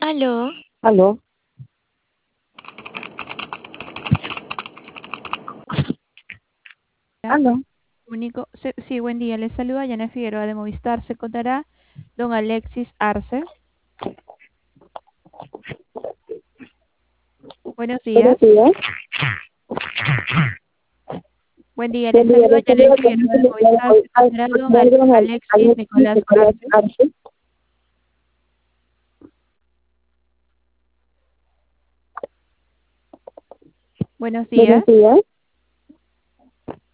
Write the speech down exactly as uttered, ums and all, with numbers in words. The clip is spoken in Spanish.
Aló, Aló, Hola, aló. comunico- se- sí, buen día. Les saluda Yana Figueroa de Movistar. Se contará don Alexis Arce. Buenos Buenos días. días. Buen día. Les Buen día, saluda les Yana saluda Figueroa de Felipe Leclerc Movistar. hoy Se al contará don Al- Fernando Alexis Alexis Nicolás Nicolás Arce. Arce. Buenos Buenos días. días.